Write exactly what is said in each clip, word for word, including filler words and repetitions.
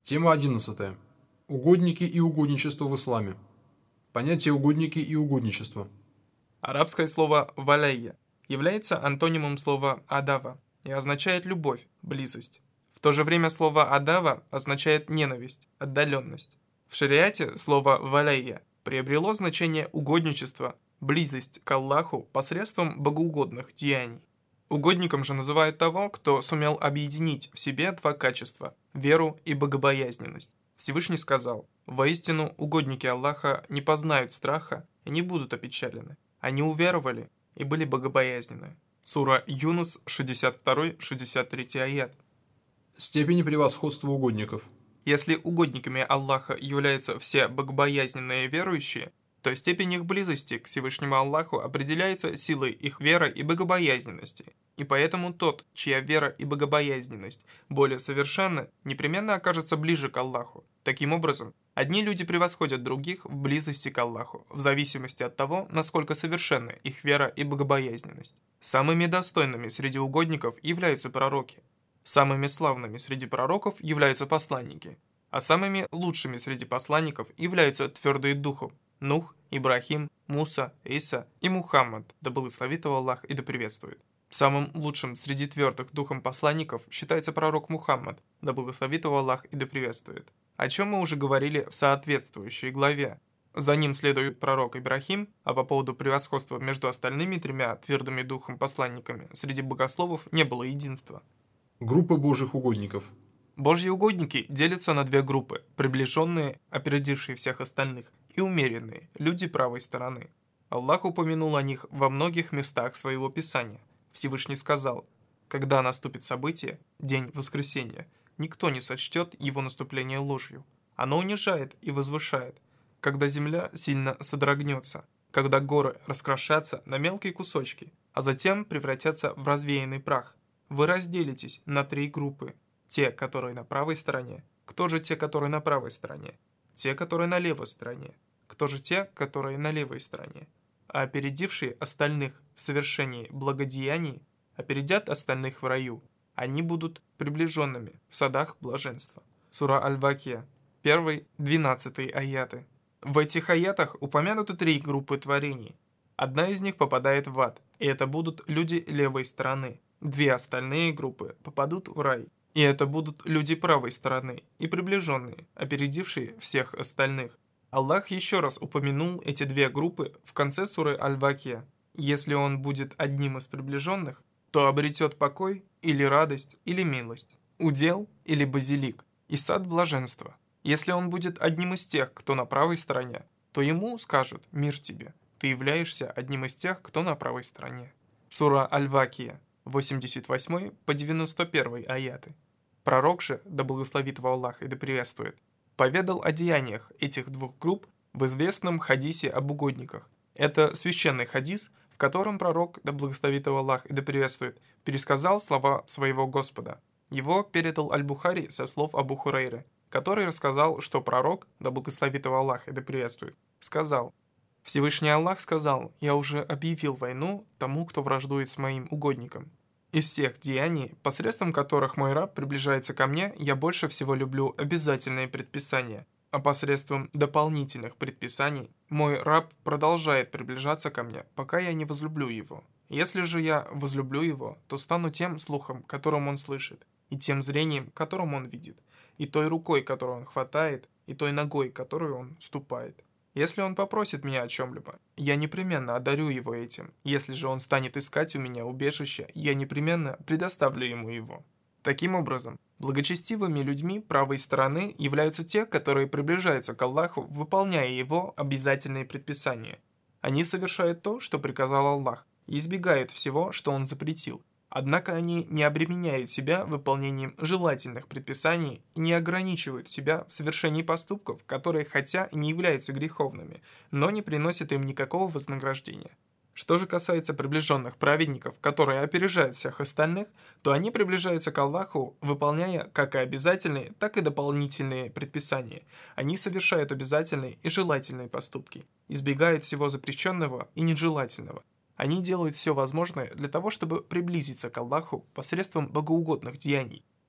Тема одиннадцатая. Угодники и угодничество в исламе. Понятие угодники и угодничество. Арабское слово «валайя» является антонимом слова «адава» и означает любовь, близость. В то же время слово «адава» означает ненависть, отдаленность. В шариате слово «валайя» приобрело значение угодничества, близость к Аллаху посредством богоугодных деяний. Угодником же называют того, кто сумел объединить в себе два качества – веру и богобоязненность. Всевышний сказал: «Воистину, угодники Аллаха не познают страха и не будут опечалены. Они уверовали и были богобоязненны». Сура Юнус, шестьдесят второй шестьдесят третий аят. Степени превосходства угодников. Если угодниками Аллаха являются все богобоязненные верующие, то степень их близости к Всевышнему Аллаху определяется силой их веры и богобоязненности. И поэтому тот, чья вера и богобоязненность более совершенны, непременно окажется ближе к Аллаху. Таким образом, одни люди превосходят других в близости к Аллаху, в зависимости от того, насколько совершенны их вера и богобоязненность. Самыми достойными среди угодников являются пророки. Самыми славными среди пророков являются посланники. А самыми лучшими среди посланников являются твердые духом: Нух, Ибрахим, Муса, Иса и Мухаммад, да благословит его Аллах и да приветствует. Самым лучшим среди твердых духом посланников считается пророк Мухаммад, да благословит его Аллах и да приветствует, о чем мы уже говорили в соответствующей главе. За ним следует пророк Ибрахим, а по поводу превосходства между остальными тремя твердыми духом посланниками среди богословов не было единства. Группы Божьих угодников. Божьи угодники делятся на две группы: приближенные, опередившие всех остальных, и умеренные, люди правой стороны. Аллах упомянул о них во многих местах своего Писания. Всевышний сказал: «Когда наступит событие, день воскресения, никто не сочтет его наступление ложью. Оно унижает и возвышает. Когда земля сильно содрогнется, когда горы раскрошатся на мелкие кусочки, а затем превратятся в развеянный прах. Вы разделитесь на три группы. Те, которые на правой стороне. Кто же те, которые на правой стороне? Те, которые на левой стороне. Кто же те, которые на левой стороне? А опередившие остальных в совершении благодеяний опередят остальных в раю. Они будут приближенными в садах блаженства». Сура Аль-Вакия, первый двенадцатый аяты. В этих аятах упомянуты три группы творений. Одна из них попадает в ад, и это будут люди левой стороны. Две остальные группы попадут в рай, и это будут люди правой стороны и приближенные, опередившие всех остальных. Аллах еще раз упомянул эти две группы в конце суры Аль-Вакия. Если он будет одним из приближенных, то обретет покой или радость или милость, удел или базилик и сад блаженства. Если он будет одним из тех, кто на правой стороне, то ему скажут: «Мир тебе, ты являешься одним из тех, кто на правой стороне». Сура Аль-Вакия, восемьдесят восьмой по девяносто первый аяты. Пророк же, да благословит его Аллах и да приветствует, поведал о деяниях этих двух групп в известном хадисе об угодниках. Это священный хадис, в котором пророк, да благословит его Аллах и да приветствует, пересказал слова своего Господа. Его передал Аль-Бухари со слов Абу Хурейры, который рассказал, что пророк, да благословит его Аллах и да приветствует, сказал: «Всевышний Аллах сказал: я уже объявил войну тому, кто враждует с моим угодником. Из всех деяний, посредством которых мой раб приближается ко мне, я больше всего люблю обязательные предписания, а посредством дополнительных предписаний мой раб продолжает приближаться ко мне, пока я не возлюблю его. Если же я возлюблю его, то стану тем слухом, которым он слышит, и тем зрением, которым он видит, и той рукой, которую он хватает, и той ногой, которую он ступает. Если он попросит меня о чем-либо, я непременно одарю его этим. Если же он станет искать у меня убежище, я непременно предоставлю ему его». Таким образом, благочестивыми людьми правой стороны являются те, которые приближаются к Аллаху, выполняя его обязательные предписания. Они совершают то, что приказал Аллах, и избегают всего, что он запретил. Однако они не обременяют себя выполнением желательных предписаний и не ограничивают себя в совершении поступков, которые хотя и не являются греховными, но не приносят им никакого вознаграждения. Что же касается приближенных праведников, которые опережают всех остальных, то они приближаются к Аллаху, выполняя как и обязательные, так и дополнительные предписания. Они совершают обязательные и желательные поступки, избегают всего запрещенного и нежелательного. Они делают все возможное для того, чтобы приблизиться к Аллаху посредством богоугодных деяний.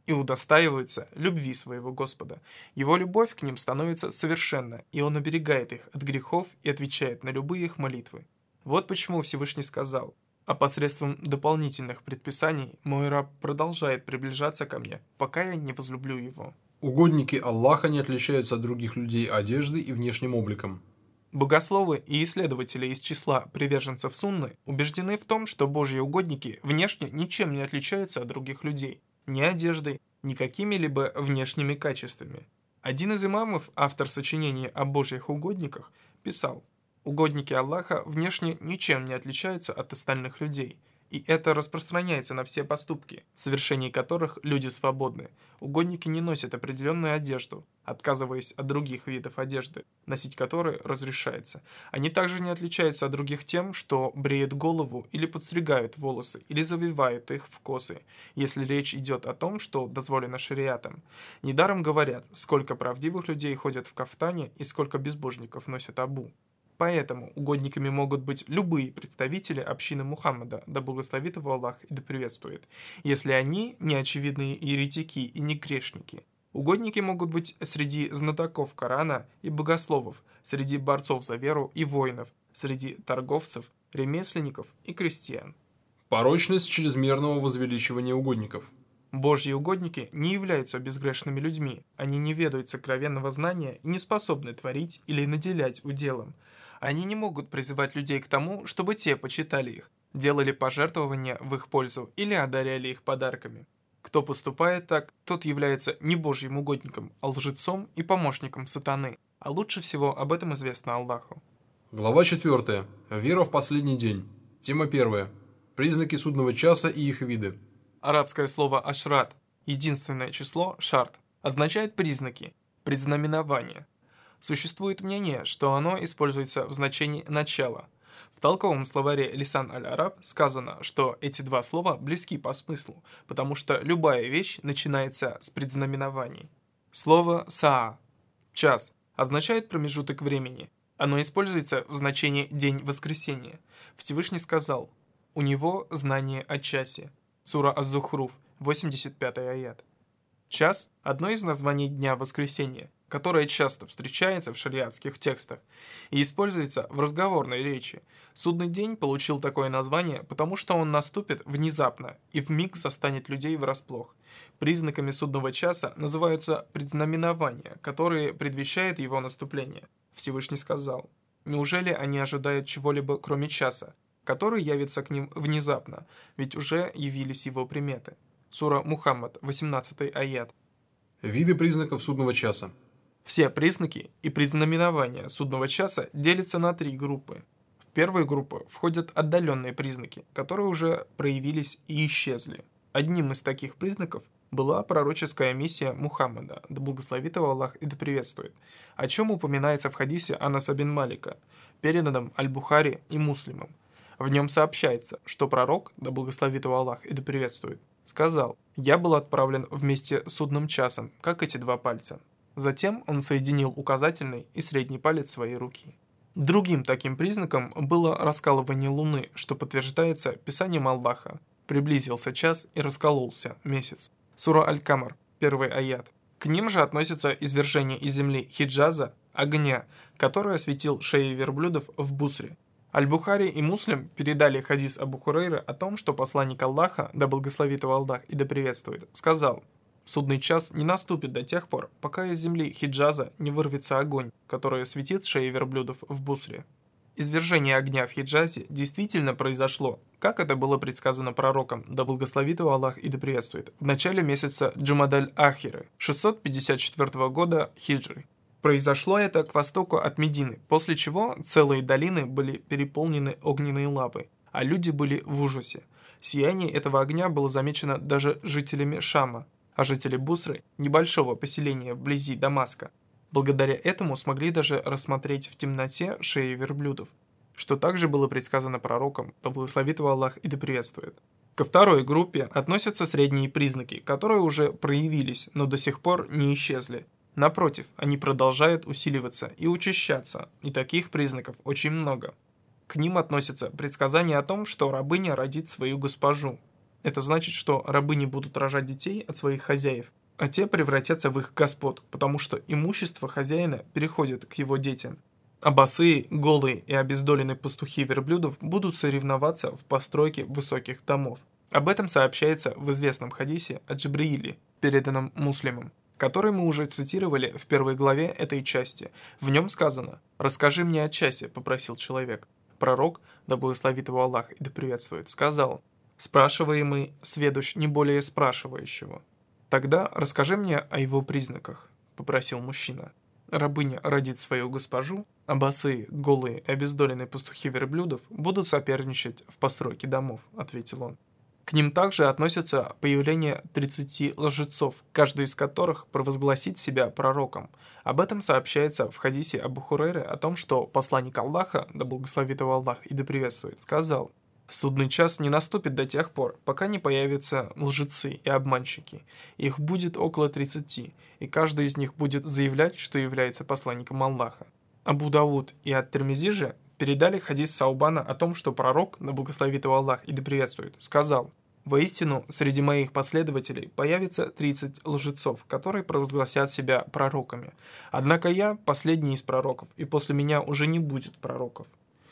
и удостаиваются любви своего Господа. Его любовь к ним становится совершенна, и он оберегает их от грехов и отвечает на любые их молитвы. Вот почему Всевышний сказал: «А посредством дополнительных предписаний мой раб продолжает приближаться ко мне, пока я не возлюблю его». Угодники Аллаха не отличаются от других людей одеждой и внешним обликом. Богословы и исследователи из числа приверженцев Сунны убеждены в том, что Божьи угодники внешне ничем не отличаются от других людей, ни одеждой, ни какими-либо внешними качествами. Один из имамов, автор сочинений о Божьих угодниках, писал: «Угодники Аллаха внешне ничем не отличаются от остальных людей, и это распространяется на все поступки, в совершении которых люди свободны. Угодники не носят определенную одежду, отказываясь от других видов одежды, носить которые разрешается. Они также не отличаются от других тем, что бреют голову или подстригают волосы, или завивают их в косы, если речь идет о том, что дозволено шариатом. Недаром говорят, сколько правдивых людей ходят в кафтане и сколько безбожников носят абу». Поэтому угодниками могут быть любые представители общины Мухаммада, да благословит его Аллах и да приветствует, если они не очевидные еретики и не грешники. Угодники могут быть среди знатоков Корана и богословов, среди борцов за веру и воинов, среди торговцев, ремесленников и крестьян. Порочность чрезмерного возвеличивания угодников. Божьи угодники не являются безгрешными людьми, они не ведают сокровенного знания и не способны творить или наделять уделом. Они не могут призывать людей к тому, чтобы те почитали их, делали пожертвования в их пользу или одаряли их подарками. Кто поступает так, тот является не Божьим угодником, а лжецом и помощником сатаны, а лучше всего об этом известно Аллаху. Глава четвёртая. Вера в последний день. Тема первая. Признаки судного часа и их виды. Арабское слово «ашрат», единственное число «шарт», означает признаки, предзнаменования. Существует мнение, что оно используется в значении «начало». В толковом словаре Лисан аль-Араб сказано, что эти два слова близки по смыслу, потому что любая вещь начинается с предзнаменований. Слово «саа» – «час» означает промежуток времени. Оно используется в значении «день воскресения». Всевышний сказал: «У него знание о часе». Сура Аз-Зухруф, восемьдесят пятый аят. Час – одно из названий Дня Воскресения, которое часто встречается в шариатских текстах и используется в разговорной речи. Судный день получил такое название, потому что он наступит внезапно и вмиг застанет людей врасплох. Признаками судного часа называются предзнаменования, которые предвещают его наступление. Всевышний сказал: «Неужели они ожидают чего-либо, кроме часа, который явится к ним внезапно, ведь уже явились его приметы». Сура Мухаммад, восемнадцатый аят. Виды признаков судного часа. Все признаки и предзнаменования судного часа делятся на три группы. В первую группу входят отдаленные признаки, которые уже проявились и исчезли. Одним из таких признаков была пророческая миссия Мухаммада, да благословит его Аллах и да приветствует, о чем упоминается в хадисе Анаса бин Малика, переданном Аль-Бухари и Муслимом. В нем сообщается, что пророк, да благословит его Аллах и да приветствует, сказал: «Я был отправлен вместе с судным часом, как эти два пальца». Затем он соединил указательный и средний палец своей руки. Другим таким признаком было раскалывание луны, что подтверждается Писанием Аллаха. Приблизился час и раскололся месяц. Сура Аль-Камар, первый аят. К ним же относится извержение из земли Хиджаза, огня, который осветил шеи верблюдов в Бусре. Аль-Бухари и Муслим передали хадис Абу Хурейры о том, что посланник Аллаха, да благословит его Аллах и да приветствует, сказал: «Судный час не наступит до тех пор, пока из земли Хиджаза не вырвется огонь, который осветит шеи верблюдов в Бусре». Извержение огня в Хиджазе действительно произошло, как это было предсказано пророком, да благословит его Аллах и да приветствует, в начале месяца Джумадаль-Ахиры, шестьсот пятьдесят четвёртого года хиджры. Произошло это к востоку от Медины, после чего целые долины были переполнены огненной лавой, а люди были в ужасе. Сияние этого огня было замечено даже жителями Шама, а жители Бусры, небольшого поселения вблизи Дамаска, благодаря этому смогли даже рассмотреть в темноте шеи верблюдов, что также было предсказано пророком, да благословит его Аллах и да приветствует. Ко второй группе относятся средние признаки, которые уже проявились, но до сих пор не исчезли. Напротив, они продолжают усиливаться и учащаться, и таких признаков очень много. К ним относятся предсказания о том, что рабыня родит свою госпожу. Это значит, что рабы не будут рожать детей от своих хозяев, а те превратятся в их господ, потому что имущество хозяина переходит к его детям. А босые, голые и обездоленные пастухи верблюдов будут соревноваться в постройке высоких домов. Об этом сообщается в известном хадисе о Джибрииле, переданном муслимам, который мы уже цитировали в первой главе этой части. В нем сказано: «Расскажи мне о часе», — попросил человек. Пророк, да благословит его Аллах и да приветствует, сказал: «Спрашиваемый сведущ не более спрашивающего». «Тогда расскажи мне о его признаках», — попросил мужчина. Рабыня родит свою госпожу, а босые, голые и обездоленные пастухи верблюдов будут соперничать в постройке домов, — ответил он. К ним также относятся появление тридцати лжецов, каждый из которых провозгласит себя пророком. Об этом сообщается в хадисе Абу Хурейры о том, что посланник Аллаха, да благословит его Аллах и да приветствует, сказал: «Судный час не наступит до тех пор, пока не появятся лжецы и обманщики. Их будет около тридцати, и каждый из них будет заявлять, что является посланником Аллаха». Абу Дауд и ат-Тирмизи же передали хадис Саубана о том, что пророк, да благословит его Аллах и да приветствует, сказал: «Воистину, среди моих последователей появится тридцать лжецов, которые провозгласят себя пророками. Однако я последний из пророков, и после меня уже не будет пророков».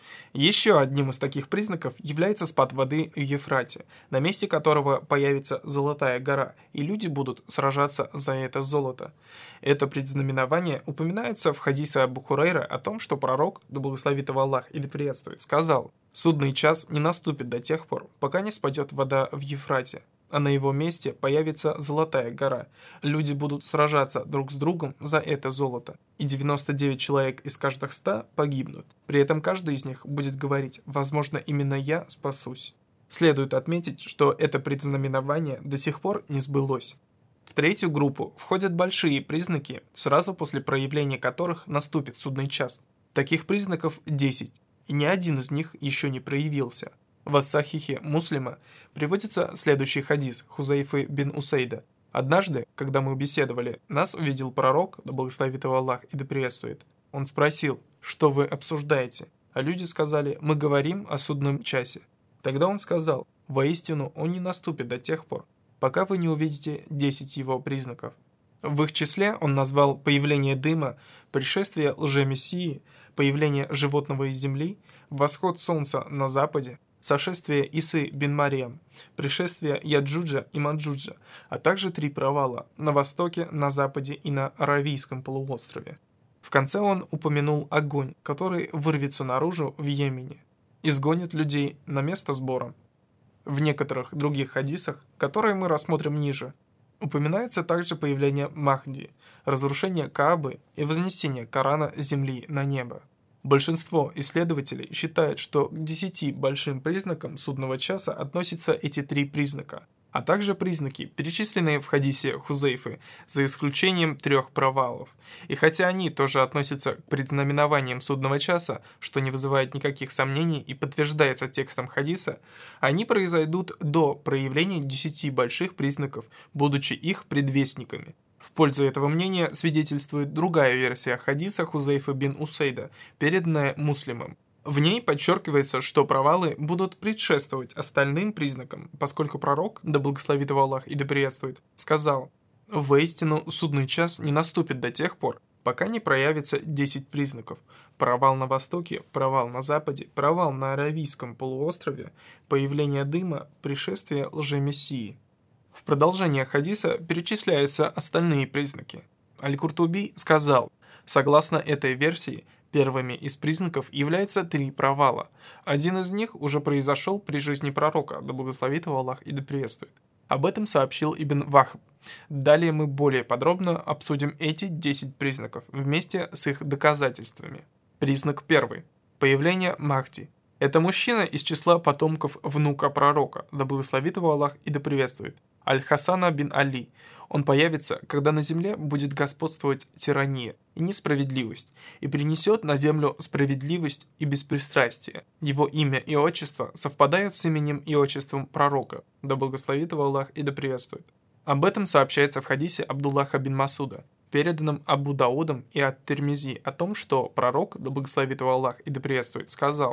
Еще одним из таких признаков является спад воды в Ефрате, на месте которого появится золотая гора, и люди будут сражаться за это золото. Это предзнаменование упоминается в хадисе Абу Хурейра о том, что пророк, да благословит его Аллах и да приветствует, сказал: «Судный час не наступит до тех пор, пока не спадет вода в Ефрате, а на его месте появится золотая гора. Люди будут сражаться друг с другом за это золото, и девяносто девять человек из каждых ста погибнут. При этом каждый из них будет говорить: возможно, именно я спасусь». Следует отметить, что это предзнаменование до сих пор не сбылось. В третью группу входят большие признаки, сразу после проявления которых наступит судный час. Таких признаков десять, и ни один из них еще не проявился. В ас-Сахихе Муслима приводится следующий хадис Хузайфы бин Усейда. «Однажды, когда мы беседовали, нас увидел пророк, да благословит его Аллах и да приветствует. Он спросил: что вы обсуждаете? А люди сказали: мы говорим о судном часе. Тогда он сказал: воистину, он не наступит до тех пор, пока вы не увидите десять его признаков. В их числе он назвал появление дыма, пришествие лжемессии, появление животного из земли, восход солнца на западе, сошествие Исы бин Мариям, пришествие Яджуджа и Маджуджа, а также три провала на востоке, на западе и на Аравийском полуострове. В конце он упомянул огонь, который вырвется наружу в Йемене, изгонит людей на место сбора. В некоторых других хадисах, которые мы рассмотрим ниже, упоминается также появление Махди, разрушение Каабы и вознесение Корана с земли на небо. Большинство исследователей считает, что к десяти большим признакам судного часа относятся эти три признака, а также признаки, перечисленные в хадисе Хузейфы, за исключением трех провалов. И хотя они тоже относятся к предзнаменованиям судного часа, что не вызывает никаких сомнений и подтверждается текстом хадиса, они произойдут до проявления десяти больших признаков, будучи их предвестниками. В пользу этого мнения свидетельствует другая версия хадиса Хузейфы бин Усейда, переданная Муслимом. В ней подчеркивается, что провалы будут предшествовать остальным признакам, поскольку пророк, да благословит его Аллах и да приветствует, сказал: «Воистину, судный час не наступит до тех пор, пока не проявится десять признаков: провал на востоке, провал на западе, провал на Аравийском полуострове, появление дыма, пришествие лжемессии». В продолжение хадиса перечисляются остальные признаки. Аль-Куртуби сказал: согласно этой версии, первыми из признаков являются три провала. Один из них уже произошел при жизни пророка, да благословит его Аллах и да приветствует. Об этом сообщил Ибн Вахб. Далее мы более подробно обсудим эти десять признаков вместе с их доказательствами. Признак первый. Появление Махди. Это мужчина из числа потомков внука пророка, да благословит его Аллах и да приветствует, Аль-Хасана бин Али. Он появится, когда на земле будет господствовать тирания и несправедливость, и принесет на землю справедливость и беспристрастие. Его имя и отчество совпадают с именем и отчеством пророка, да благословит его Аллах и да приветствует. Об этом сообщается в хадисе Абдуллаха бин Масуда, переданном Абу Даудом и ат-Тирмизи, о том, что пророк, да благословит его Аллах и да приветствует, сказал: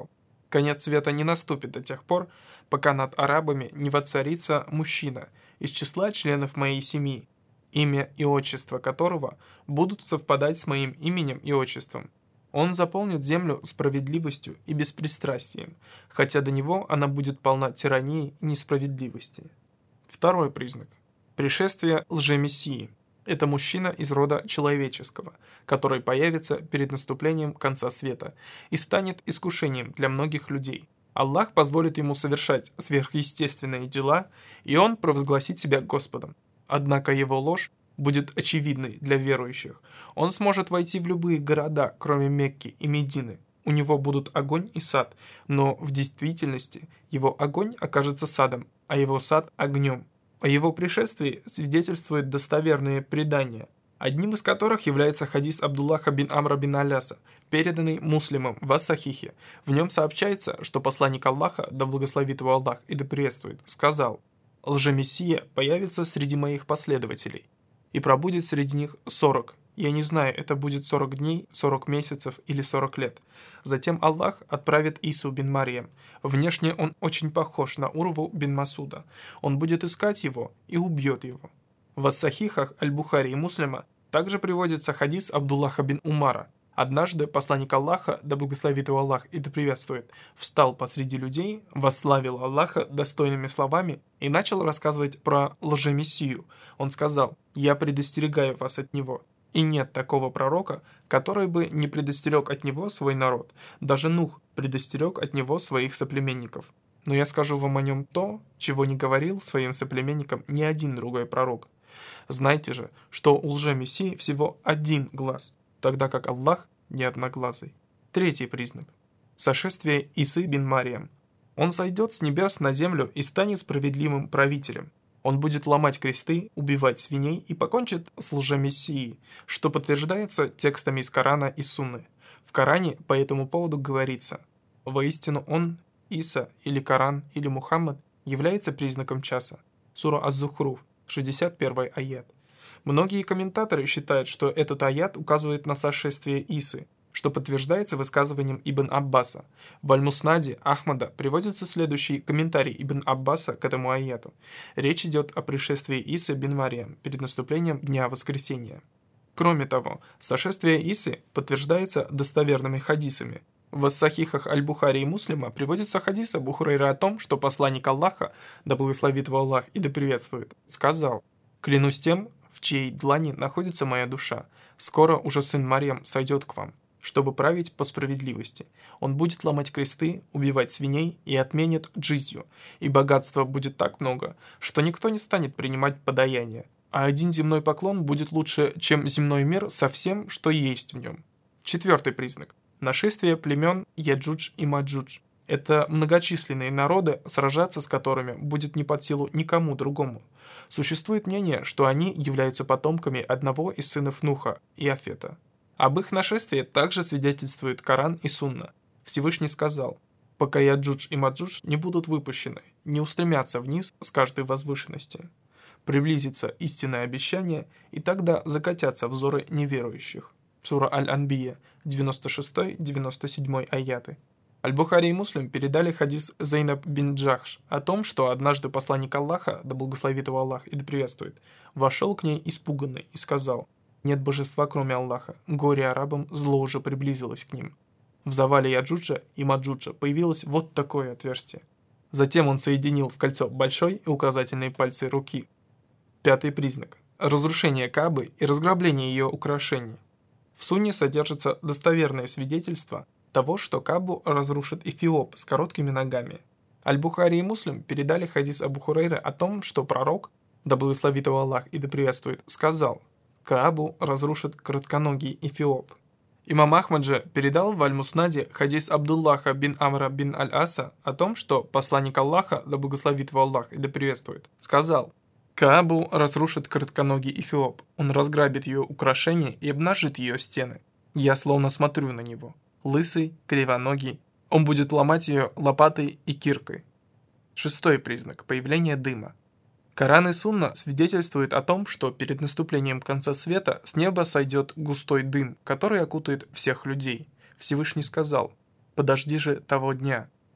Конец света не наступит до тех пор, пока над арабами не воцарится мужчина из числа членов моей семьи, имя и отчество которого будут совпадать с моим именем и отчеством. Он заполнит землю справедливостью и беспристрастием, хотя до него она будет полна тирании и несправедливости. Второй признак. Пришествие лжемессии. Это мужчина из рода человеческого, который появится перед наступлением конца света и станет искушением для многих людей. Аллах позволит ему совершать сверхъестественные дела, и он провозгласит себя Господом. Однако его ложь будет очевидной для верующих. Он сможет войти в любые города, кроме Мекки и Медины. У него будут огонь и сад, но в действительности его огонь окажется садом, а его сад – огнем. О его пришествии свидетельствуют достоверные предания, одним из которых является хадис Абдуллаха бин Амра бин Аляса, переданный Муслимом в ас-Сахихе. В нем сообщается, что посланник Аллаха, да благословит его Аллах и да приветствует, сказал: «Лжемессия появится среди моих последователей, и пробудет среди них сорок. Я не знаю, это будет сорок дней, сорок месяцев или сорок лет. Затем Аллах отправит Ису бин Марьям. Внешне он очень похож на Урву бин Масуда. Он будет искать его и убьет его». В ас-Сахихах Аль-Бухари и Муслима также приводится хадис Абдуллаха бин Умара. Однажды посланник Аллаха, да благословит его Аллах и да приветствует, встал посреди людей, восславил Аллаха достойными словами и начал рассказывать про лжемессию. Он сказал: «Я предостерегаю вас от него». И нет такого пророка, который бы не предостерег от него свой народ. Даже Нух предостерег от него своих соплеменников. Но я скажу вам о нем то, чего не говорил своим соплеменникам ни один другой пророк. Знайте же, что у лжемессии всего один глаз, тогда как Аллах не одноглазый. Третий признак. Сошествие Исы бин Марьям. Он сойдет с небес на землю и станет справедливым правителем. Он будет ломать кресты, убивать свиней и покончит с лжемессией, что подтверждается текстами из Корана и Сунны. В Коране по этому поводу говорится: «Воистину он, Иса или Коран или Мухаммад, является признаком часа». Сура Аз-Зухруф, шестьдесят первый аят. Многие комментаторы считают, что этот аят указывает на сошествие Исы, что подтверждается высказыванием Ибн Аббаса. В Аль-Муснаде Ахмада приводится следующий комментарий Ибн Аббаса к этому аяту. Речь идет о пришествии Исы бин Марьям перед наступлением Дня Воскресения. Кроме того, сошествие Исы подтверждается достоверными хадисами. В ас-Сахихах Аль-Бухари и Муслима приводится хадис Абу Хурайры о том, что посланник Аллаха, да благословит его Аллах и да приветствует, сказал: «Клянусь тем, в чьей длани находится моя душа, скоро уже сын Марьям сойдет к вам, чтобы править по справедливости. Он будет ломать кресты, убивать свиней и отменит джизью, и богатства будет так много, что никто не станет принимать подаяние, а один земной поклон будет лучше, чем земной мир со всем, что есть в нем». Четвертый признак. Нашествие племен Яджудж и Маджудж. Это многочисленные народы, сражаться с которыми будет не под силу никому другому. Существует мнение, что они являются потомками одного из сынов Нуха, Иафета. Об их нашествии также свидетельствует Коран и Сунна. Всевышний сказал: «Пока Яджудж и Маджудж не будут выпущены, не устремятся вниз с каждой возвышенности. Приблизится истинное обещание, и тогда закатятся взоры неверующих». Сура Аль-Анбия, девяносто шестой девяносто седьмой аяты. Аль-Бухари и Муслим передали хадис Зейнаб бин Джахш о том, что однажды посланник Аллаха, да благословит его Аллах и да приветствует, вошел к ней испуганный и сказал: «Нет божества, кроме Аллаха, горе арабам, зло уже приблизилось к ним». В завале Яджуджа и Маджуджа появилось вот такое отверстие. Затем он соединил в кольцо большой и указательные пальцы руки. Пятый признак. Разрушение Каабы и разграбление ее украшений. В Сунне содержится достоверное свидетельство того, что Каабу разрушит Эфиоп с короткими ногами. Аль-Бухари и Муслим передали хадис Абу Хурайры о том, что пророк, да благословит его Аллах и да приветствует, сказал: «Каабу разрушит коротконогий Эфиоп». Имам Ахмад же передал в Аль-Муснаде хадис Абдуллаха бин Амра бин Аль-Аса о том, что посланник Аллаха, да благословит его Аллах и да приветствует, сказал: «Каабу разрушит коротконогий Эфиоп, он разграбит ее украшения и обнажит ее стены. Я словно смотрю на него. Лысый, кривоногий, он будет ломать ее лопатой и киркой». Шестой признак – появление дыма. Коран и Сунна свидетельствуют о том, что перед наступлением конца света с неба сойдет густой дым, который окутает всех людей. Всевышний сказал: «Подожди же того дня».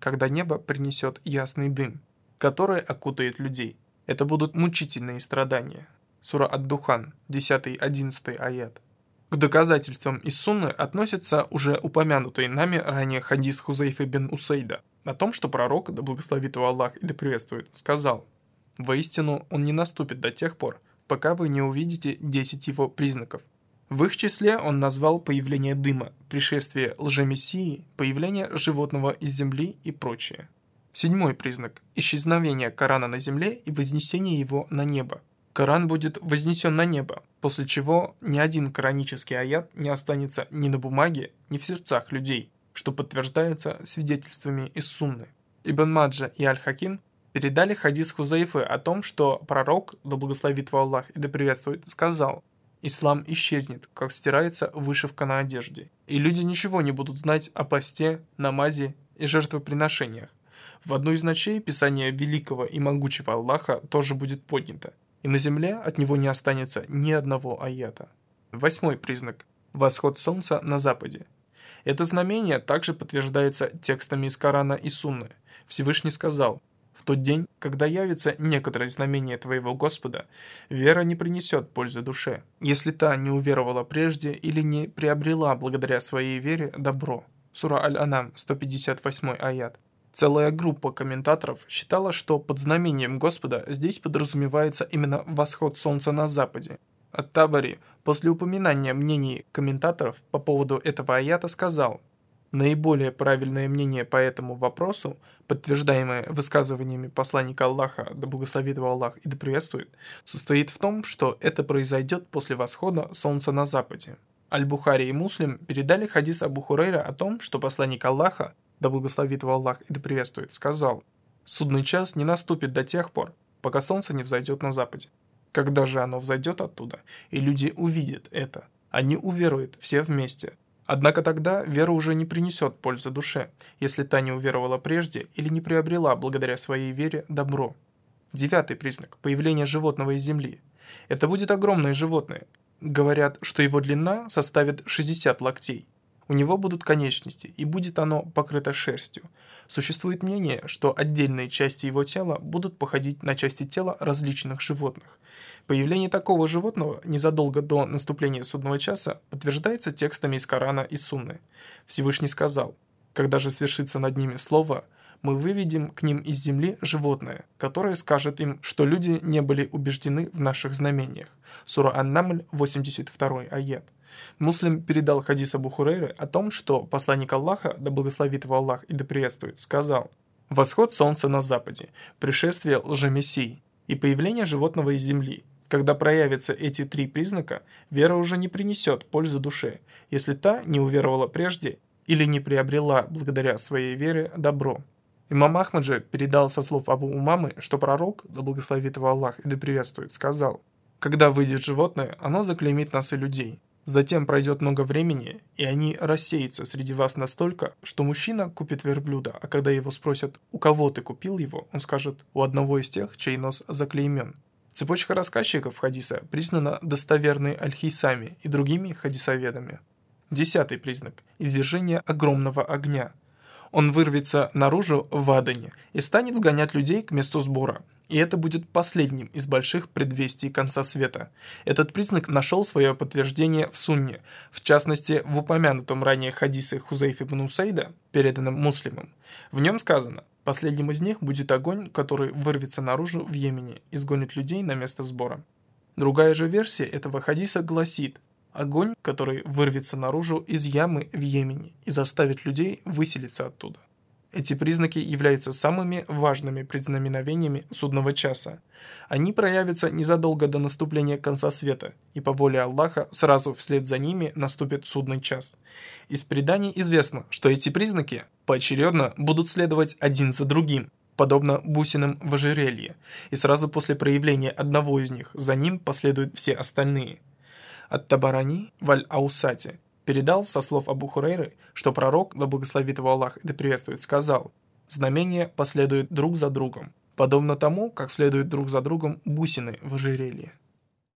когда небо принесет ясный дым, который окутает людей. Это будут мучительные страдания. Сура Ад-Духан, десятый-одиннадцатый аят. К доказательствам из сунны относится уже упомянутый нами ранее хадис Хузайфы бин Усейда о том, что пророк, да благословит его Аллах и да приветствует, сказал: «Воистину он не наступит до тех пор, пока вы не увидите десять его признаков». В их числе он назвал появление дыма, пришествие лжемессии, появление животного из земли и прочее. Седьмой признак – исчезновение Корана на земле и вознесение его на небо. Коран будет вознесен на небо, после чего ни один коранический аят не останется ни на бумаге, ни в сердцах людей, что подтверждается свидетельствами из сунны. Ибн Маджа и Аль-Хаким передали хадис Хузайфы о том, что пророк, да благословит его Аллах и да приветствует, сказал: «Ислам исчезнет, как стирается вышивка на одежде, и люди ничего не будут знать о посте, намазе и жертвоприношениях. В одну из ночей Писание великого и могучего Аллаха тоже будет поднято, и на земле от него не останется ни одного аята». Восьмой признак – восход солнца на западе. Это знамение также подтверждается текстами из Корана и Сунны. Всевышний сказал: «В тот день, когда явится некоторое знамение твоего Господа, вера не принесет пользы душе, если та не уверовала прежде или не приобрела благодаря своей вере добро». Сура Аль-Анам, сто пятьдесят восьмой аят. Целая группа комментаторов считала, что под знамением Господа здесь подразумевается именно восход солнца на западе. Ат-Табари после упоминания мнений комментаторов по поводу этого аята сказал: наиболее правильное мнение по этому вопросу, подтверждаемое высказываниями посланника Аллаха, да благословит его Аллах и да приветствует, состоит в том, что это произойдет после восхода солнца на западе. Аль-Бухари и Муслим передали хадис Абу Хурейра о том, что посланник Аллаха, да благословит его Аллах и да приветствует, сказал: «Судный час не наступит до тех пор, пока солнце не взойдет на западе. Когда же оно взойдет оттуда, и люди увидят это, они уверуют все вместе. Однако тогда вера уже не принесет пользы душе, если та не уверовала прежде или не приобрела благодаря своей вере добро». Девятый признак – появление животного из земли. Это будет огромное животное. Говорят, что его длина составит шестьдесят локтей. У него будут конечности, и будет оно покрыто шерстью. Существует мнение, что отдельные части его тела будут походить на части тела различных животных. Появление такого животного незадолго до наступления судного часа подтверждается текстами из Корана и Сунны. Всевышний сказал: «Когда же свершится над ними слово, мы выведем к ним из земли животное, которое скажет им, что люди не были убеждены в наших знамениях». Сура Ан-Намль, восемьдесят второй аят. Муслим передал хадис Абу Хурейры о том, что посланник Аллаха, да благословит его Аллах и да приветствует, сказал: «Восход солнца на западе, пришествие лжемессии и появление животного из земли. Когда проявятся эти три признака, вера уже не принесет пользу душе, если та не уверовала прежде или не приобрела благодаря своей вере добро». Имам Ахмад же передал со слов Абу Умамы, что пророк, да благословит его Аллах и да приветствует, сказал: «Когда выйдет животное, оно заклеймит нас и людей. Затем пройдет много времени, и они рассеются среди вас настолько, что мужчина купит верблюда, а когда его спросят, у кого ты купил его, он скажет: у одного из тех, чей нос заклеймен». Цепочка рассказчиков хадиса признана достоверной Аль-Хейсами и другими хадисоведами. Десятый признак – извержение огромного огня. Он вырвется наружу в Адане и станет сгонять людей к месту сбора. И это будет последним из больших предвестий конца света. Этот признак нашел свое подтверждение в Сунне, в частности в упомянутом ранее хадисе Хузайфы бин Усейда, переданном Муслимом. В нем сказано: «Последним из них будет огонь, который вырвется наружу в Йемене и сгонит людей на место сбора». Другая же версия этого хадиса гласит: огонь, который вырвется наружу из ямы в Йемене и заставит людей выселиться оттуда. Эти признаки являются самыми важными предзнаменованиями судного часа. Они проявятся незадолго до наступления конца света, и по воле Аллаха сразу вслед за ними наступит судный час. Из преданий известно, что эти признаки поочередно будут следовать один за другим, подобно бусинам в ожерелье, и сразу после проявления одного из них за ним последуют все остальные. Ат-Табарани в Аль-Аусате передал со слов Абу Хурейры, что пророк, да благословит его Аллах и да приветствует, сказал: «Знамения последуют друг за другом, подобно тому, как следуют друг за другом бусины в ожерелье».